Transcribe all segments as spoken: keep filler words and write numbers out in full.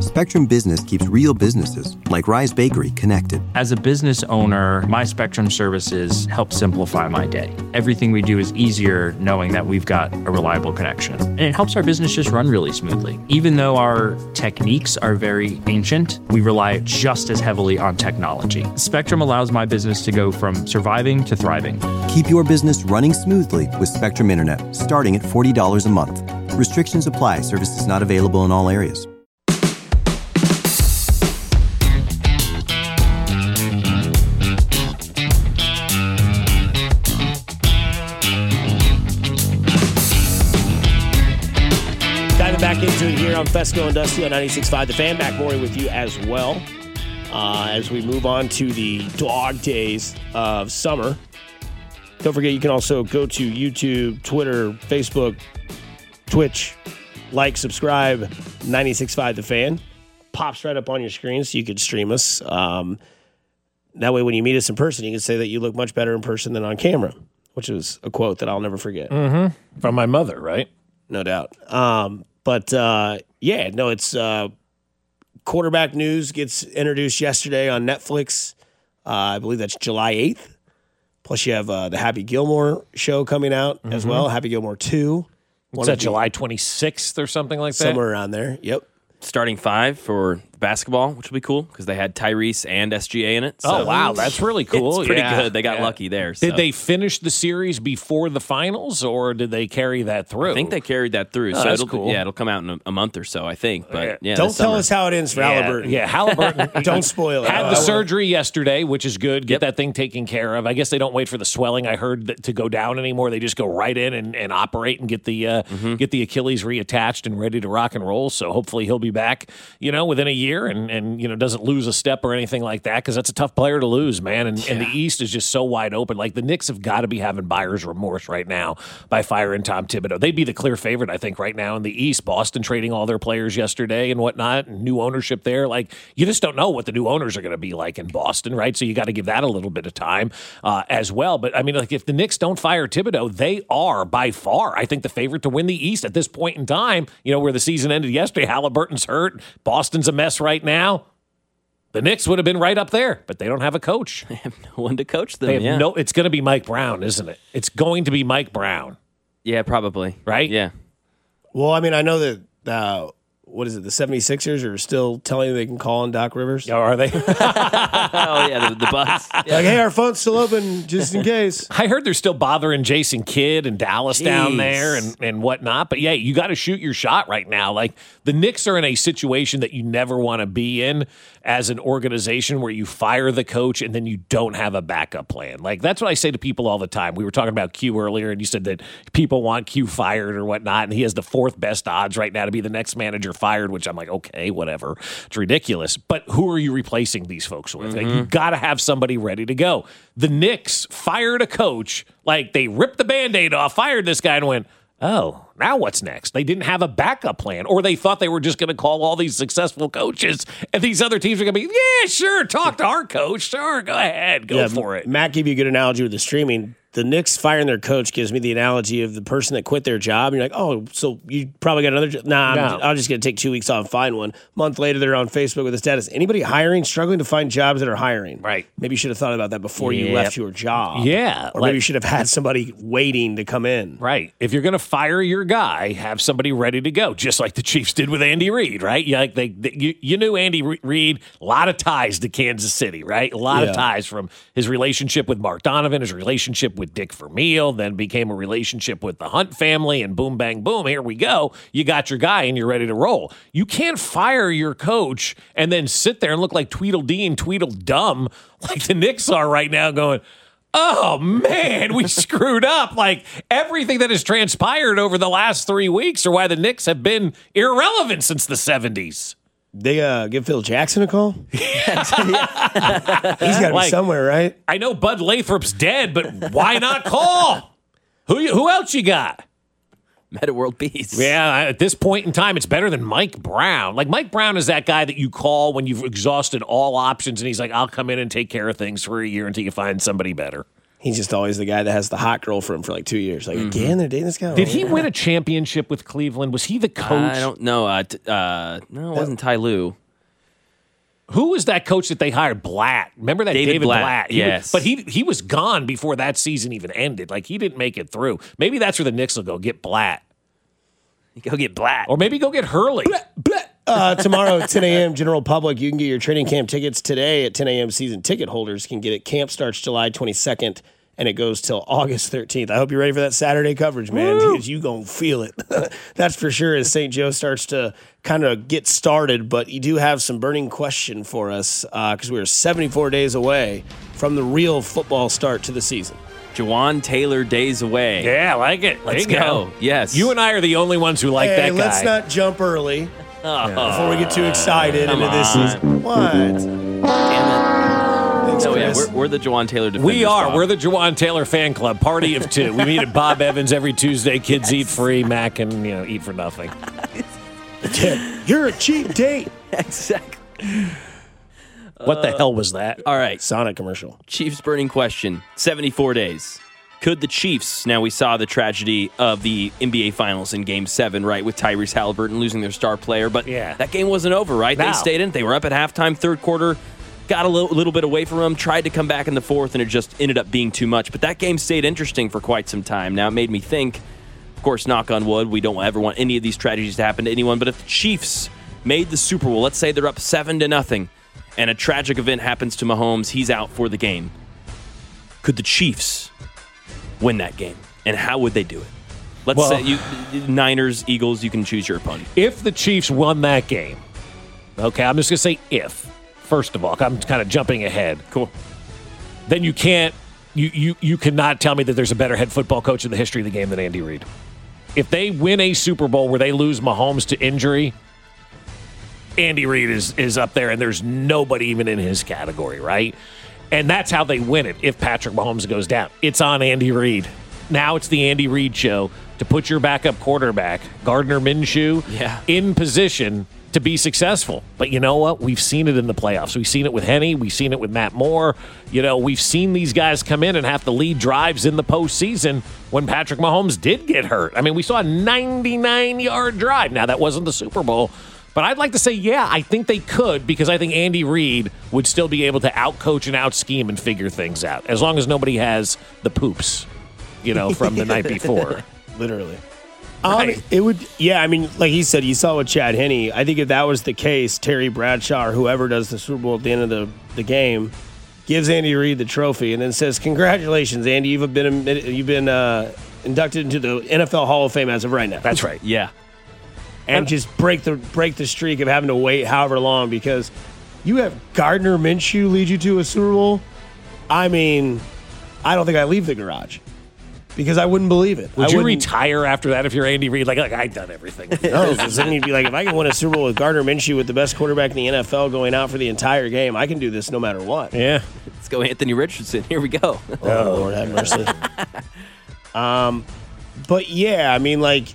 Spectrum Business keeps real businesses, like Rise Bakery, connected. As a business owner, my Spectrum services help simplify my day. Everything we do is easier knowing that we've got a reliable connection. And it helps our business just run really smoothly. Even though our techniques are very ancient, we rely just as heavily on technology. Spectrum allows my business to go from surviving to thriving. Keep your business running smoothly with Spectrum Internet, starting at forty dollars a month. Restrictions apply. Services not available in all areas. Back into it here on Fesco and Dusty on ninety-six point five. The Fan, Mac Morey with you as well uh, as we move on to the dog days of summer. Don't forget, you can also go to YouTube, Twitter, Facebook, Twitch, like, subscribe, ninety-six point five The Fan. Pops right up on your screen so you can stream us. Um, that way, when you meet us in person, you can say that you look much better in person than on camera, which is a quote that I'll never forget. Mm-hmm. From my mother, right? No doubt. Um, but, uh, yeah, no, it's uh, quarterback news gets introduced yesterday on Netflix. Uh, I believe that's July eighth. Plus, you have uh, the Happy Gilmore show coming out mm-hmm. as well, Happy Gilmore two. Is that July twenty-sixth or something like that? Somewhere around there, yep. Starting five for basketball, which will be cool because they had Tyrese and S G A in it. So. Oh, wow. That's really cool. It's pretty yeah. good. They got yeah. lucky there. So. Did they finish the series before the finals, or did they carry that through? I think they carried that through. Oh, so that's it'll, cool. Yeah, it'll come out in a, a month or so, I think. But yeah, Don't tell us how it ends for yeah, Halliburton. Yeah, Halliburton. Don't spoil it. Had the surgery yesterday, which is good. Get yep. that thing taken care of. I guess they don't wait for the swelling, I heard, that, to go down anymore. They just go right in and, and operate and get the uh, mm-hmm. get the Achilles reattached and ready to rock and roll. So hopefully he'll be back, you know, within a year and, and you know, doesn't lose a step or anything like that, because that's a tough player to lose, man. And, yeah. and the East is just so wide open. Like, the Knicks have got to be having buyer's remorse right now by firing Tom Thibodeau. They'd be the clear favorite, I think, right now in the East. Boston trading all their players yesterday and whatnot, and new ownership there. Like, you just don't know what the new owners are going to be like in Boston, right? So you got to give that a little bit of time uh, as well. But, I mean, like, if the Knicks don't fire Thibodeau, they are by far, I think, the favorite to win the East at this point in time. You know, where the season ended yesterday, Halliburton's hurt. Boston's a mess right now. The Knicks would have been right up there, but they don't have a coach. They have no one to coach them. They have yeah. no. It's going to be Mike Brown, isn't it? It's going to be Mike Brown. Yeah, probably. Right? Yeah. Well, I mean, I know that, uh, what is it, the seventy-sixers are still telling you they can call on Doc Rivers. Oh, are they? oh, yeah, the, the Bucks. Yeah. Like, hey, our phone's still open just in case. I heard they're still bothering Jason Kidd and Dallas Jeez. down there and, and whatnot. But, yeah, you got to shoot your shot right now. Like, the Knicks are in a situation that you never want to be in as an organization, where you fire the coach and then you don't have a backup plan. Like, that's what I say to people all the time. We were talking about Q earlier, and you said that people want Q fired or whatnot, and he has the fourth best odds right now to be the next manager fired, which I'm like, okay, whatever. It's ridiculous. But who are you replacing these folks with? Mm-hmm. Like, you got to have somebody ready to go. The Knicks fired a coach, like, they ripped the Band-Aid off, fired this guy, and went, oh, now what's next? They didn't have a backup plan, or they thought they were just going to call all these successful coaches, and these other teams are going to be, yeah, sure, talk to our coach. Sure, go ahead, go yeah, for it. Matt gave you a good analogy with the streaming. The Knicks firing their coach gives me the analogy of the person that quit their job. And you're like, oh, so you probably got another job. Nah, No. I'm, I'm just going to take two weeks off and find one. A month later, they're on Facebook with a status. Anybody hiring, struggling to find jobs that are hiring? Right. Maybe you should have thought about that before Yep. you left your job. Yeah, Or like- maybe you should have had somebody waiting to come in. Right. If you're going to fire your guy, have somebody ready to go, just like the Chiefs did with Andy Reid, right? You, like they, they, you, you knew Andy Reid, a lot of ties to Kansas City, right? A lot Yeah. of ties from his relationship with Mark Donovan, his relationship with Dick Vermeil, then became a relationship with the Hunt family, and boom, bang, boom, here we go. You got your guy and you're ready to roll. You can't fire your coach and then sit there and look like Tweedledee and Tweedledum like the Knicks are right now going, oh, man, we screwed up. Like, everything that has transpired over the last three weeks are why the Knicks have been irrelevant since the seventies. They uh, give Phil Jackson a call? He's got to be Like, somewhere, right? I know Bud Lathrop's dead, but why not call? Who you, who else you got? Meta World Peace. Yeah, at this point in time, it's better than Mike Brown. Like, Mike Brown is that guy that you call when you've exhausted all options, and he's like, I'll come in and take care of things for a year until you find somebody better. He's just always the guy that has the hot girl for him for like two years. Like, mm-hmm. again, they're dating this guy? Did oh, he yeah. win a championship with Cleveland? Was he the coach? I don't know. Uh, t- uh, no, it wasn't Ty Lue. Who was that coach that they hired? Blatt. Remember that David, David Blatt? Blatt? He yes. Was, but he he was gone before that season even ended. Like, he didn't make it through. Maybe that's where the Knicks will go, get Blatt. Go get Blatt. Or maybe go get Hurley. Uh, tomorrow at ten a.m. General Public, you can get your training camp tickets today at ten a.m. Season ticket holders can get it. Camp starts July twenty-second, and it goes till August thirteenth. I hope you're ready for that Saturday coverage, man, Woo! Because you going to feel it. That's for sure as Saint Joe starts to kind of get started. But you do have some burning question for us because uh, we're seventy-four days away from the real football start to the season. Jawan Taylor days away. Yeah, I like it. Let's there you go. go. Yes. You and I are the only ones who like hey, that guy. Let's not jump early oh. before we get too excited Come into this on. season. What? Damn it. Thanks, No, yeah, Chris. we're, we're the Jawan Taylor defenders. We are. Bob. We're the Jawan Taylor fan club. Party of two. We meet at Bob Evans every Tuesday. Kids eat free. Mac can, you know, eat for nothing. You're a cheap date. Exactly. What the hell was that? All right. Sonic commercial. Chiefs burning question. seventy-four days. Could the Chiefs, now we saw the tragedy of the N B A Finals in Game seven, right, with Tyrese Halliburton losing their star player, but Yeah. that game wasn't over, right? No. They stayed in it. They were up at halftime, third quarter, got a little, little bit away from them, tried to come back in the fourth, and it just ended up being too much. But that game stayed interesting for quite some time. Now, it made me think, of course, knock on wood, we don't ever want any of these tragedies to happen to anyone, but if the Chiefs made the Super Bowl, let's say they're up seven to nothing, and a tragic event happens to Mahomes, he's out for the game. Could the Chiefs win that game? And how would they do it? Let's Well- say you Niners, Eagles, you can choose your opponent. If the Chiefs won that game, okay, I'm just going to say if, first of all, I'm kind of jumping ahead. Cool. Then you can't, you, you, you cannot tell me that there's a better head football coach in the history of the game than Andy Reid. If they win a Super Bowl where they lose Mahomes to injury, Andy Reid is, is up there, and there's nobody even in his category, right? And that's how they win it if Patrick Mahomes goes down. It's on Andy Reid. Now it's the Andy Reid show to put your backup quarterback, Gardner Minshew, Yeah. in position to be successful. But you know what? We've seen it in the playoffs. We've seen it with Henny. We've seen it with Matt Moore. You know, we've seen these guys come in and have to lead drives in the postseason when Patrick Mahomes did get hurt. I mean, we saw a ninety-nine-yard drive. Now, that wasn't the Super Bowl. But I'd like to say, yeah, I think they could because I think Andy Reid would still be able to outcoach and out-scheme and figure things out as long as nobody has the poops, you know, from the night before. Literally. Right. Um, it would, yeah, I mean, like he said, you saw with Chad Henne. I think if that was the case, Terry Bradshaw or whoever does the Super Bowl at the end of the, the game gives Andy Reid the trophy and then says, congratulations, Andy, you've been, you've been uh, inducted into the N F L Hall of Fame as of right now. That's right. Yeah. And just break the break the streak of having to wait however long because you have Gardner Minshew lead you to a Super Bowl. I mean, I don't think I leave the garage because I wouldn't believe it. Would I you wouldn't- retire after that if you're Andy Reid? Like, like I've done everything. No, because then you'd be like, if I can win a Super Bowl with Gardner Minshew with the best quarterback in the N F L going out for the entire game, I can do this no matter what. Yeah. Let's go Anthony Richardson. Here we go. Oh, Lord have mercy. um, but yeah, I mean, like,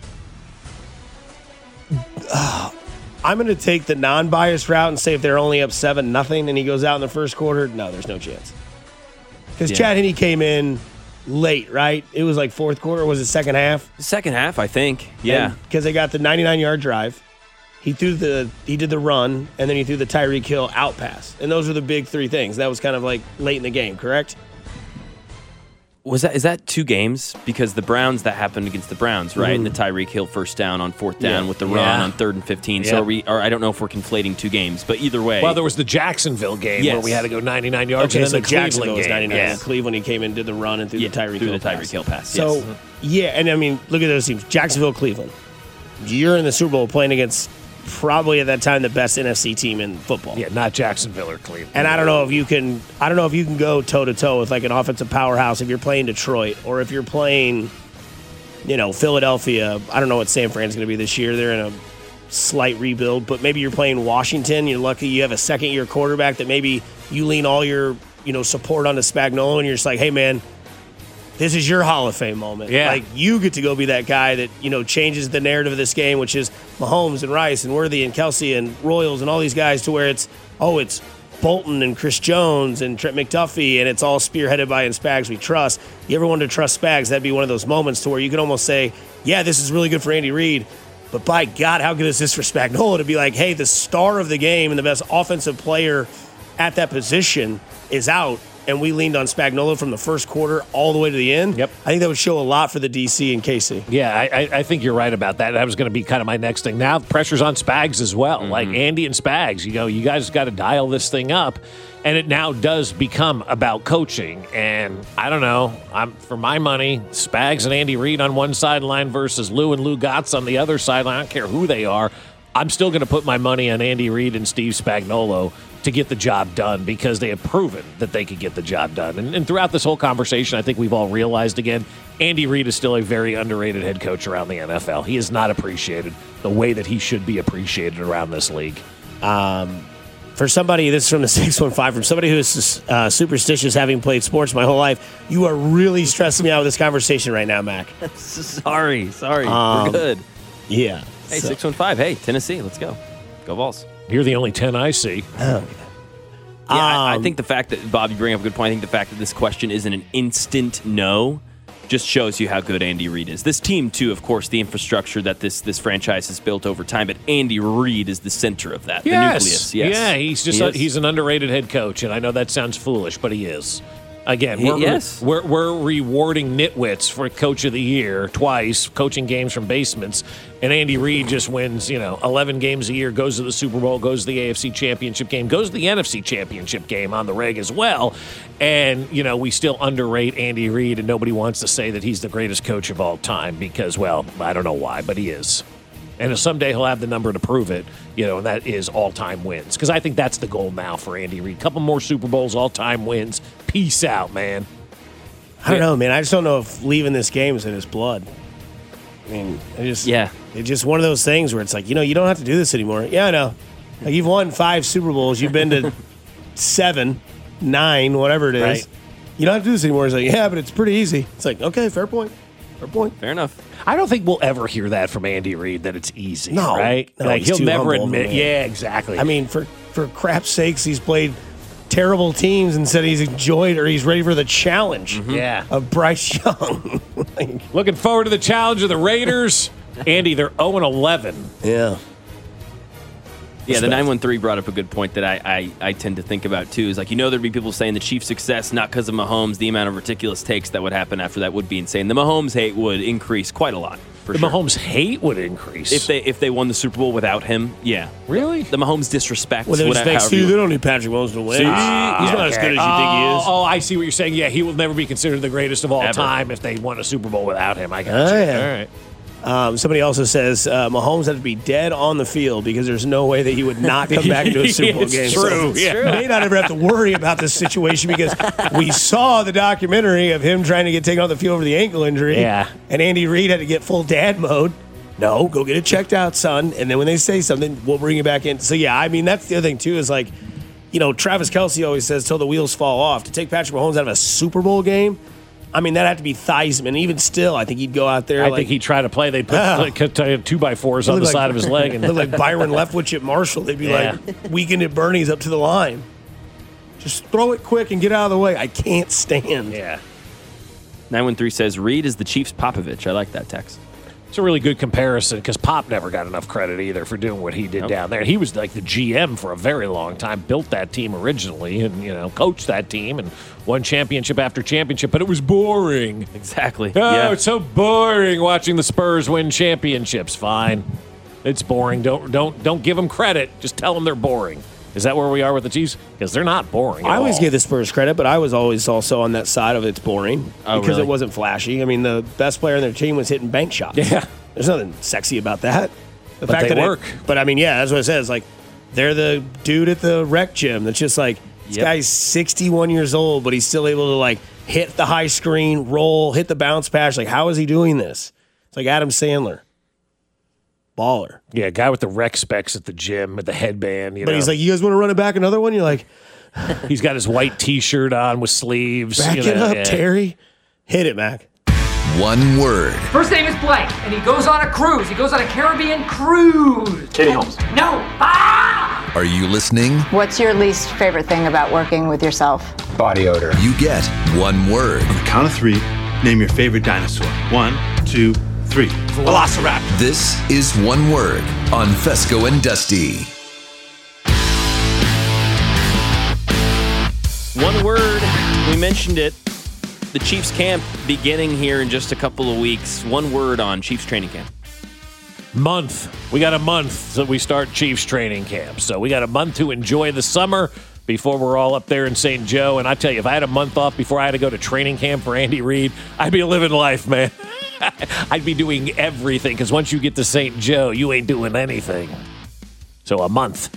uh, I'm going to take the non-biased route and say if they're only up seven nothing and he goes out in the first quarter, no, there's no chance. Because Yeah. Chad Henne came in late, right? It was like fourth quarter. Was it second half? Second half, I think. Yeah. Because they got the ninety-nine-yard drive. He threw the he did the run, and then he threw the Tyreek Hill out pass. And those were the big three things. That was kind of like late in the game, correct? Was that is that two games? Because the Browns, that happened against the Browns, right? And the Tyreek Hill first down on fourth down Yeah. with the run Yeah. on third and fifteen. Yeah. So are we? Or I don't know if we're conflating two games, but either way. Well, there was the Jacksonville game Yes. where we had to go ninety-nine yards, Okay, and so then the Jacksonville Cleveland was game. ninety-nine. Yeah. And Cleveland, he came in, did the run, and threw yeah, the Tyreek through Hill the Tyreek pass. Hill pass. So, yes. yeah, and I mean, look at those teams. Jacksonville, Cleveland. You're in the Super Bowl playing against probably at that time the best N F C team in football. Yeah, not Jacksonville or Cleveland. And I don't know if you can I don't know if you can go toe to toe with like an offensive powerhouse if you're playing Detroit or if you're playing, you know, Philadelphia. I don't know what San Fran's going to be this year. They're in a slight rebuild, but maybe you're playing Washington. You're lucky you have a second year quarterback that maybe you lean all your, you know, support onto Spagnuolo and you're just like, hey man, this is your Hall of Fame moment. Yeah. Like, you get to go be that guy that, you know, changes the narrative of this game, which is Mahomes and Rice and Worthy and Kelsey and Royals and all these guys to where it's, oh, it's Bolton and Chris Jones and Trent McDuffie, and it's all spearheaded by in Spags we trust. You ever wanted to trust Spags, that'd be one of those moments to where you can almost say, yeah, this is really good for Andy Reid, but by God, how good is this for Spagnuolo to be like, hey, the star of the game and the best offensive player at that position is out, and we leaned on Spagnuolo from the first quarter all the way to the end. Yep. I think that would show a lot for the D C and K C. Yeah, I, I think you're right about that. That was going to be kind of my next thing. Now pressure's on Spags as well. Mm-hmm. Like Andy and Spags, you know, you guys got to dial this thing up, and it now does become about coaching. And I don't know, I'm for my money, Spags and Andy Reid on one sideline versus Lou and Lou Gotts on the other sideline. I don't care who they are. I'm still going to put my money on Andy Reid and Steve Spagnuolo to get the job done because they have proven that they could get the job done. And, and throughout this whole conversation, I think we've all realized again, Andy Reid is still a very underrated head coach around the N F L. He is not appreciated the way that he should be appreciated around this league. Um, for somebody, this is from the six one five, from somebody who is uh, superstitious having played sports my whole life, you are really stressing me out with this conversation right now, Mac. sorry, sorry. Um, We're good. Yeah. Hey, so. six one five. Hey, Tennessee, let's go. Go Vols. You're the only ten I see. Oh. Yeah, I, I Um, think the fact that, Bob, you bring up a good point. I think the fact that this question isn't an instant no just shows you how good Andy Reid is. This team, too, of course, the infrastructure that this this franchise has built over time, but Andy Reid is the center of that, Yes. the nucleus. Yes. Yeah, he's just He a, is. he's an underrated head coach, and I know that sounds foolish, but he is. Again, He- we're, yes. we're, we're rewarding nitwits for Coach of the Year twice, coaching games from basements, and Andy Reid just wins, you know, eleven games a year, goes to the Super Bowl, goes to the A F C Championship game, goes to the N F C Championship game on the reg as well, and, you know, we still underrate Andy Reid, and nobody wants to say that he's the greatest coach of all time because, well, I don't know why, but he is. And someday he'll have the number to prove it, you know, and that is all-time wins. Because I think that's the goal now for Andy Reid. Couple more Super Bowls, all-time wins. Peace out, man. I don't know, man. I just don't know if leaving this game is in his blood. I mean, I just Yeah. it's just one of those things where it's like, you know, you don't have to do this anymore. Yeah, I know. Like, you've won five Super Bowls. You've been to seven, nine, whatever it is. Right. You don't have to do this anymore. It's like, yeah, but it's pretty easy. It's like, okay, fair point. Fair point. Fair enough. I don't think we'll ever hear that from Andy Reid, that it's easy, No. right? No, like, he's he'll too never humble of a admit. man. Yeah, exactly. I mean, for for crap's sakes, he's played terrible teams and said he's enjoyed or he's ready for the challenge yeah. of Bryce Young. Like, Looking forward to the challenge of the Raiders. Andy, they're oh and eleven. yeah. Yeah, the Respect. nine one three brought up a good point that I, I, I tend to think about, too. Is like, you know, there'd be people saying the Chiefs' success, not because of Mahomes, the amount of ridiculous takes that would happen after that would be insane. The Mahomes hate would increase quite a lot, for The sure. Mahomes hate would increase. If they if they won the Super Bowl without him, yeah. Really? The Mahomes disrespect. Well, there's whatever, thanks however to you- they don't need Patrick Mahomes to win. See? he's Ah, not as good as you think he is. Oh, oh, I see what you're saying. Yeah, he will never be considered the greatest of all Ever. time if they won a Super Bowl without him. I got Oh, you. yeah. All right. Um, somebody also says uh, Mahomes had to be dead on the field because there's no way that he would not come back into a Super Bowl It's game. true, So yeah. we may not ever have to worry about this situation because we saw the documentary of him trying to get taken off the field for the ankle injury. Yeah. And Andy Reid had to get full dad mode. No, go get it checked out, son. And then when they say something, we'll bring you back in. So, yeah, I mean, that's the other thing, too, is like, you know, Travis Kelce always says, till the wheels fall off. To take Patrick Mahomes out of a Super Bowl game, I mean, that had to be Theismann. Even still, I think he'd go out there I like, think he'd try to play. They'd put Yeah. like, uh, two by fours on the Look like- side of his leg. And look like Byron Leftwich at Marshall. They'd be Yeah. like, weekend at Bernie's up to the line. Just throw it quick and get out of the way. I can't stand. yeah. nine one three says, Reed is the Chiefs' Popovich. I like that text. It's a really good comparison because Pop never got enough credit either for doing what he did Nope. down there. He was like the G M for a very long time, built that team originally, and you know coached that team and won championship after championship. But it was boring. Exactly. Oh, yeah. it's so boring watching the Spurs win championships. Fine, it's boring. Don't don't don't give them credit. Just tell them they're boring. Is that where we are with the Chiefs? Because they're not boring. at I always all. give the Spurs credit, but I was always also on that side of it's boring Oh, because really? it wasn't flashy. I mean, the best player in their team was hitting bank shots. Yeah. There's nothing sexy about that. The But they that it- work. but I mean, yeah, that's what it says. Like, they're the dude at the rec gym that's just like, this Yep. guy's sixty-one years old, but he's still able to like hit the high screen, roll, hit the bounce pass. Like, how is he doing this? It's like Adam Sandler. Baller. Yeah, guy with the rec specs at the gym with the headband. You But know. he's like, you guys want to run it back another one? You're like, he's got his white T-shirt on with sleeves. back you it know, up, yeah. Terry. Hit it, Mac. One word. First name is Blake, and he goes on a cruise. He goes on a Caribbean cruise. Katie Holmes. No. Ah! Are you listening? What's your least favorite thing about working with yourself? Body odor. You get one word. On the count of three, name your favorite dinosaur. One, two, three. Velociraptor. This is One Word on Fesco and Dusty. One word, we mentioned it. The Chiefs camp beginning here in just a couple of weeks. One word on Chiefs training camp. Month. We got a month that we start Chiefs training camp. So we got a month to enjoy the summer before we're all up there in Saint Joe. And I tell you, if I had a month off before I had to go to training camp for Andy Reid, I'd be living life, man. I'd be doing everything because once you get to Saint Joe, you ain't doing anything. So a month.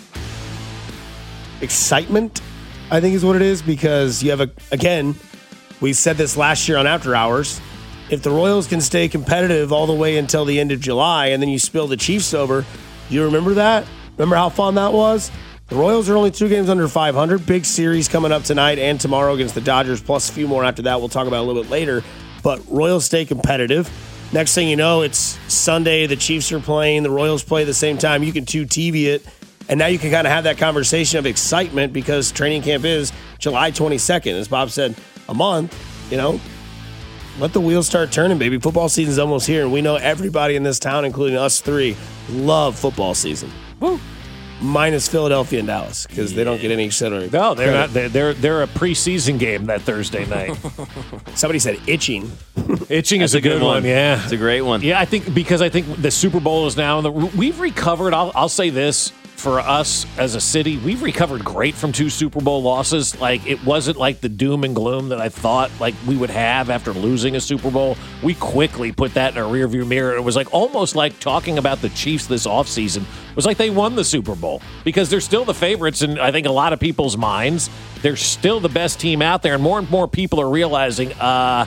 Excitement, I think is what it is, because you have a, again, we said this last year on After Hours. If the Royals can stay competitive all the way until the end of July and then you spill the Chiefs over, you remember that? Remember how fun that was? The Royals are only two games under five hundred. Big series coming up tonight and tomorrow against the Dodgers, plus a few more after that. We'll talk about a little bit later. But Royals stay competitive. Next thing you know, it's Sunday. The Chiefs are playing. The Royals play at the same time. You can two T V it. And now you can kind of have that conversation of excitement because training camp is July twenty-second. As Bob said, a month, you know. Let the wheels start turning, baby. Football season's almost here, and we know everybody in this town, including us three, love football season. Woo. Minus Philadelphia and Dallas, because yeah. they don't get any credit. No, they're not. They're, they're they're a preseason game that Thursday night. Somebody said itching. Itching is a, a good, good one. one. Yeah, it's a great one. Yeah, I think because I think the Super Bowl is now. In the, we've recovered. I'll I'll say this. For us as a city, we've recovered great from two Super Bowl losses. Like, it wasn't like the doom and gloom that I thought like we would have after losing a Super Bowl. We quickly put that in our rearview mirror. It was like almost like talking about the Chiefs this offseason. It was like they won the Super Bowl because they're still the favorites in, I think, a lot of people's minds. They're still the best team out there, and more and more people are realizing, uh,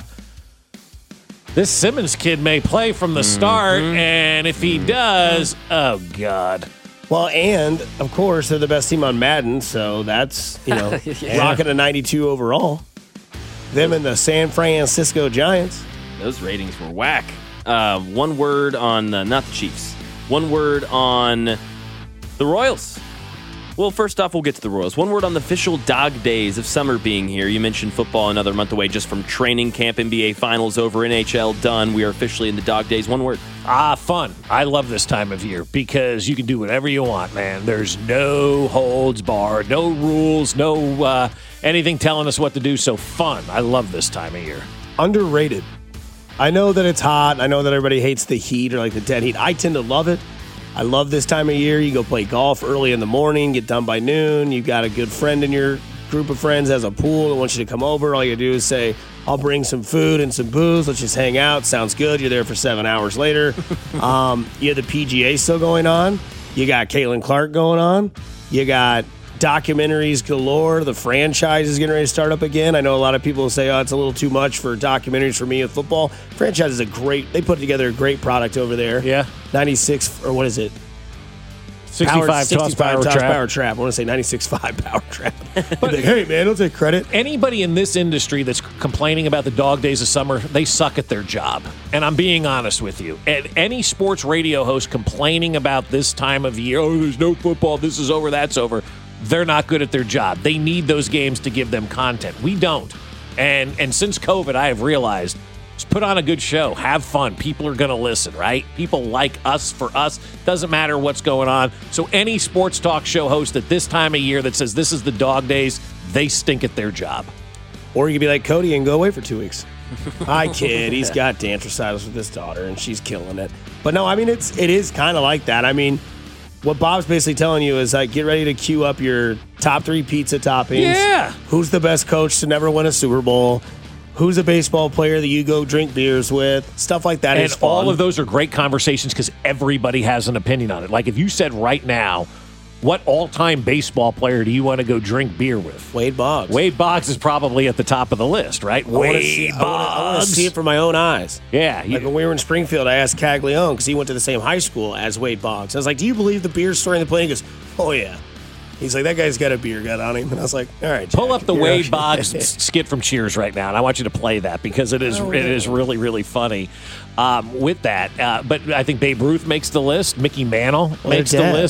this Simmons kid may play from the mm-hmm. start, and if he does, oh, God. Well, and, of course, they're the best team on Madden, so that's, you know, yeah. rocking a ninety-two overall. Them and the San Francisco Giants. Those ratings were whack. Uh, one word on, uh, not the Chiefs, one word on the Royals. Well, first off, we'll get to the Royals. One word on the official dog days of summer being here. You mentioned football another month away just from training camp, N B A Finals over, N H L done. We are officially in the dog days. One word. Ah, fun. I love this time of year because you can do whatever you want, man. There's no holds barred, no rules, no uh, anything telling us what to do. So fun. I love this time of year. Underrated. I know that it's hot. I know that everybody hates the heat or like the dead heat. I tend to love it. I love this time of year. You go play golf early in the morning, get done by noon. You've got a good friend in your group of friends has a pool that wants you to come over. All you do is say, I'll bring some food and some booze. Let's just hang out. Sounds good. You're there for seven hours later. um, you have the P G A still going on. You got Caitlin Clark going on. You got documentaries galore. The franchise is getting ready to start up again. I know a lot of people will say, oh, it's a little too much for documentaries for me with football. Franchise is a great, they put together a great product over there. Yeah. ninety-six, or what is it? sixty-five, power, sixty-five toss power, toss trap. power trap. I want to say ninety-six point five power trap. But like, hey, man, don't take credit. Anybody in this industry that's complaining about the dog days of summer, they suck at their job. And I'm being honest with you. And any sports radio host complaining about this time of year, oh, there's no football, this is over, that's over, they're not good at their job. They need those games to give them content. We don't. And and since COVID, I have realized, just put on a good show. Have fun. People are going to listen, right? People like us for us. Doesn't matter what's going on. So any sports talk show host at this time of year that says this is the dog days, they stink at their job. Or you could be like Cody and go away for two weeks. Hi, kid. He's got dance recitals with his daughter, and she's killing it. But no, I mean, it's it is kind of like that. I mean, what Bob's basically telling you is, like, get ready to queue up your top three pizza toppings. Yeah. Who's the best coach to never win a Super Bowl? Who's a baseball player that you go drink beers with? Stuff like that is And fun. all of those are great conversations because everybody has an opinion on it. Like, if you said right now, what all-time baseball player do you want to go drink beer with? Wade Boggs. Wade Boggs is probably at the top of the list, right? I wanna Wade see, Boggs. I want to see it for my own eyes. Yeah. Like when we were in Springfield, I asked Caglione, because he went to the same high school as Wade Boggs. I was like, do you believe the beer story in the plane? He goes, oh, yeah. He's like, that guy's got a beer gut on him. And I was like, all right, Jack, pull up the you're Wade okay. Boggs skit from Cheers right now, and I want you to play that because it is Oh, it yeah. is really, really funny um, with that. Uh, but I think Babe Ruth makes the list. Mickey Mantle Well, makes the they're dead. list.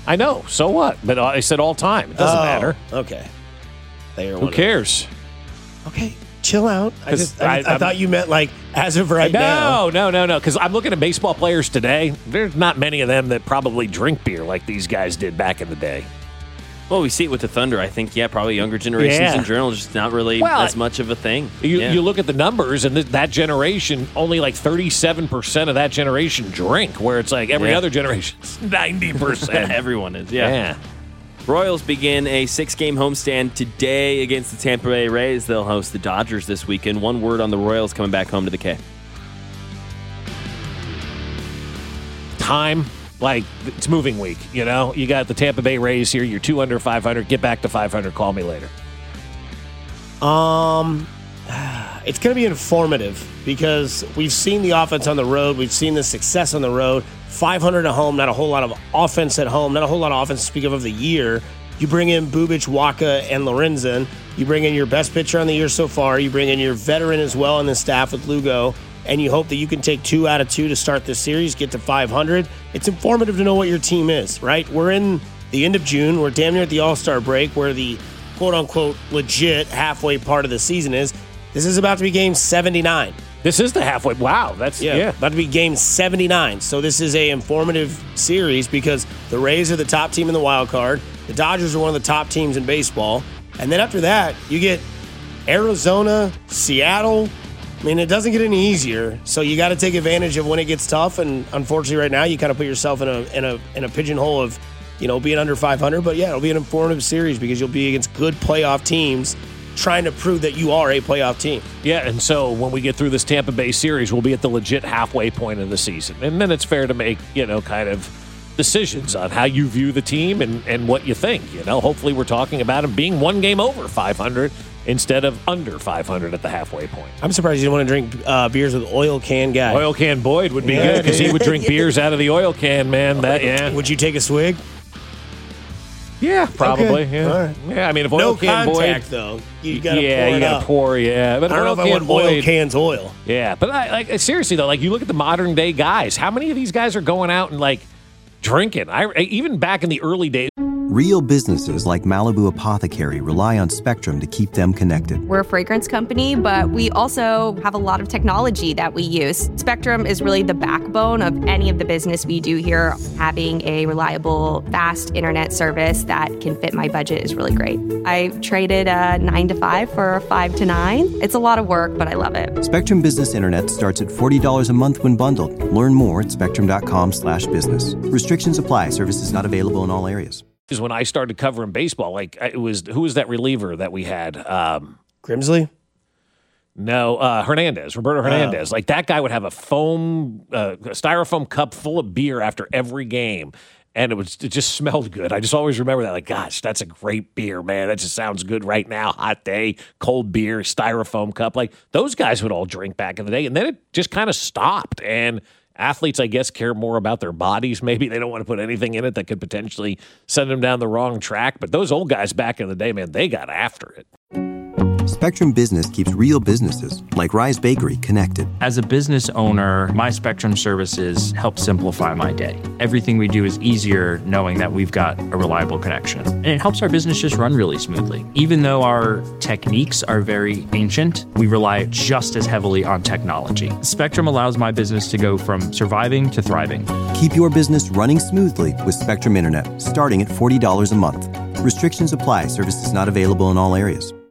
I know. So what? But I said all time. It doesn't Oh, matter. Okay. They are Who one of- cares? Okay, chill out. I 'Cause just I, I- I I'm- thought you meant like as of right now. No, no, no, no. Because I'm looking at baseball players today. There's not many of them that probably drink beer like these guys did back in the day. Well, we see it with the Thunder. I think, yeah, probably younger generations Yeah. in general, just not really Well, as much of a thing. You, yeah. you look at the numbers, and th- that generation, only like thirty-seven percent of that generation drink, where it's like every Yeah. other generation's ninety percent. Everyone is, yeah. Yeah. Royals begin a six-game homestand today against the Tampa Bay Rays. They'll host the Dodgers this weekend. One word on the Royals coming back home to the K. Time, like, it's moving week, you know? You got the Tampa Bay Rays here. You're two under five hundred. Get back to five hundred. Call me later. Um, it's going to be informative because we've seen the offense on the road. We've seen the success on the road. five hundred at home, not a whole lot of offense at home, not a whole lot of offense to speak of of the year. You bring in Bubic, Waka, and Lorenzen. You bring in your best pitcher on the year so far. You bring in your veteran as well on the staff with Lugo, and you hope that you can take two out of two to start this series, get to five hundred. It's informative to know what your team is, right? We're in the end of June. We're damn near at the All-Star break where the quote-unquote legit halfway part of the season is. This is about to be game seventy-nine. This is the halfway. Wow. That's, Yeah, yeah. about to be game seventy-nine. So this is a informative series because the Rays are the top team in the wild card. The Dodgers are one of the top teams in baseball. And then after that, you get Arizona, Seattle. I mean, it doesn't get any easier. So you got to take advantage of when it gets tough. And unfortunately, right now, you kind of put yourself in a in a in a pigeonhole of, you know, being under five hundred. But yeah, it'll be an informative series because you'll be against good playoff teams, trying to prove that you are a playoff team. Yeah, and so when we get through this Tampa Bay series, we'll be at the legit halfway point of the season. And then it's fair to make, you know, kind of decisions on how you view the team and, and what you think. You know, hopefully we're talking about them being one game over five hundred instead of under five hundred at the halfway point. I'm surprised you didn't want to drink uh, beers with oil can guy. Oil can Boyd would be Yeah. good because he would drink beers out of the oil can, man. That yeah. Would you take a swig? Yeah, probably. Okay. Yeah. All right. Yeah, I mean, if No oil can contact, Boyd, though. You gotta yeah, pour you it gotta up. pour, yeah. But I don't know oil if I can want oil Boyd, cans oil. yeah. But I, like seriously though, like you look at the modern day guys. How many of these guys are going out and like drinking? I even back in the early days. Real businesses like Malibu Apothecary rely on Spectrum to keep them connected. We're a fragrance company, but we also have a lot of technology that we use. Spectrum is really the backbone of any of the business we do here. Having a reliable, fast internet service that can fit my budget is really great. I traded a nine to five for a five to nine. It's a lot of work, but I love it. Spectrum Business Internet starts at forty dollars a month when bundled. Learn more at spectrum.com slash business. Restrictions apply. Services not available in all areas. Is when I started covering baseball. Like it was, who was that reliever that we had? Um, Grimsley? no, uh, Hernandez, Roberto Hernandez. Like that guy would have a foam, uh, a styrofoam cup full of beer after every game, and it was it just smelled good. I just always remember that. Like, gosh, that's a great beer, man. That just sounds good right now. Hot day, cold beer, styrofoam cup. Like those guys would all drink back in the day, and then it just kind of stopped. And athletes, I guess, care more about their bodies. Maybe they don't want to put anything in it that could potentially send them down the wrong track. But those old guys back in the day, man, they got after it. Spectrum Business keeps real businesses, like Rise Bakery, connected. As a business owner, my Spectrum services help simplify my day. Everything we do is easier knowing that we've got a reliable connection. And it helps our business just run really smoothly. Even though our techniques are very ancient, we rely just as heavily on technology. Spectrum allows my business to go from surviving to thriving. Keep your business running smoothly with Spectrum Internet, starting at forty dollars a month. Restrictions apply. Services not available in all areas.